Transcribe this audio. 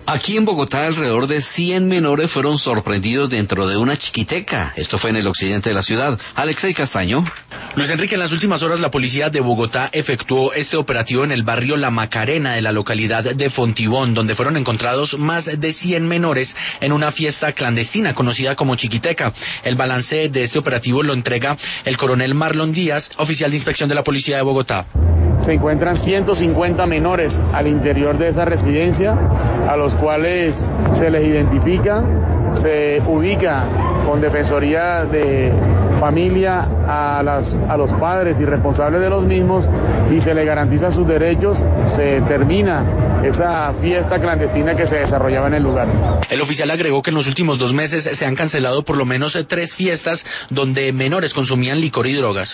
Aquí en Bogotá, alrededor de 100 menores fueron sorprendidos dentro de una chiquiteca. Esto fue en el occidente de la ciudad. Alexei Castaño. Luis Enrique, en las últimas horas la policía de Bogotá efectuó este operativo en el barrio La Macarena de la localidad de Fontibón, donde fueron encontrados más de 100 menores en una fiesta clandestina conocida como chiquiteca. El balance de este operativo lo entrega el coronel Marlon Díaz, oficial de inspección de la policía de Bogotá. Se encuentran 150 menores al interior de esa residencia, a los cuales se les identifica, se ubica con Defensoría de Familia a los padres y responsables de los mismos y se les garantiza sus derechos. Se termina esa fiesta clandestina que se desarrollaba en el lugar. El oficial agregó que en los últimos 2 meses se han cancelado por lo menos 3 fiestas donde menores consumían licor y drogas.